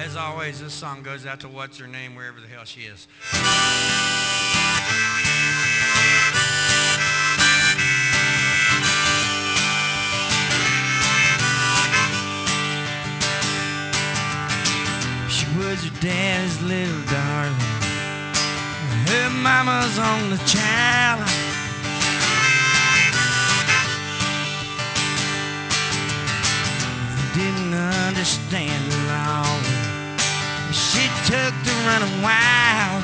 As always, this song goes out to what's her name, wherever the hell she is. She was her daddy's little darling. Her mama's on the child. Didn't understand the law. She took to running wild.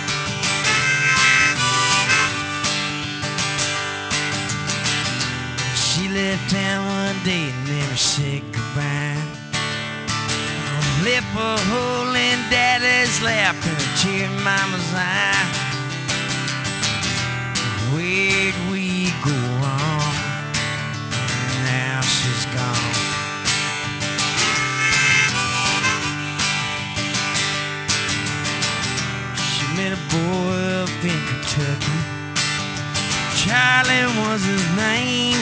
She left town one day and never said goodbye. Left a hole in daddy's lap and a tear in mama's eye. Where'd we go wrong? Now she's gone. She met a boy up in Kentucky. Charlie was his name.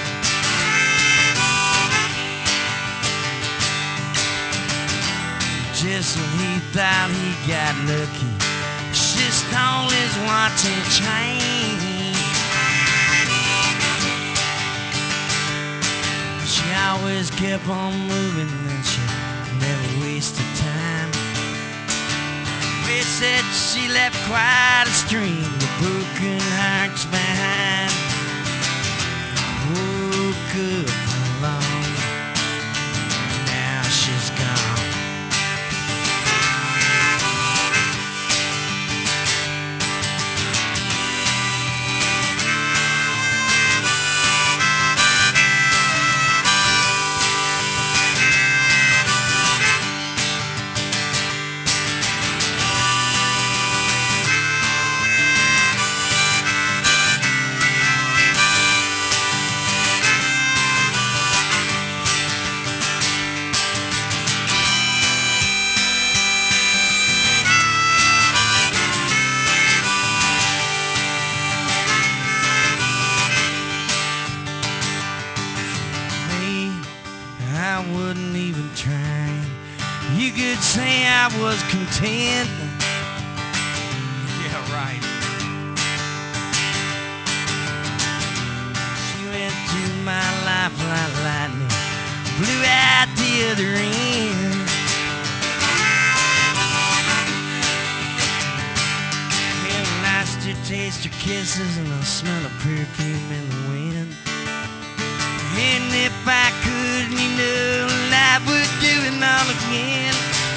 Just when he thought he got lucky, she stole his watch and chain. She always kept on moving and she never wasted time. They said she left quite a stream of broken hearts behind. Woke up alone, now she's gone. I wouldn't even try. You could say I was content. Yeah, right. She went through my life like lightning, blew out the other end. It was nice to taste her kisses and the smell of perfume in the wind. And if I could, you know, I would do it all again.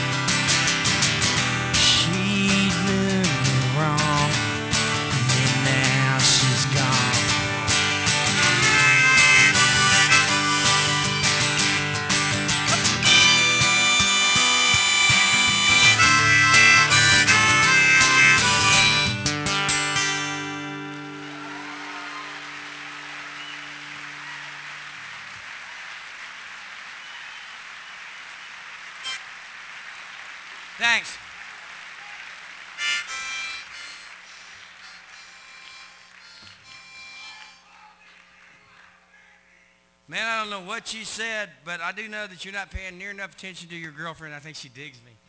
She done me wrong, and now she's gone. Thanks. Man, I don't know what you said, but I do know that you're not paying near enough attention to your girlfriend. I think she digs me.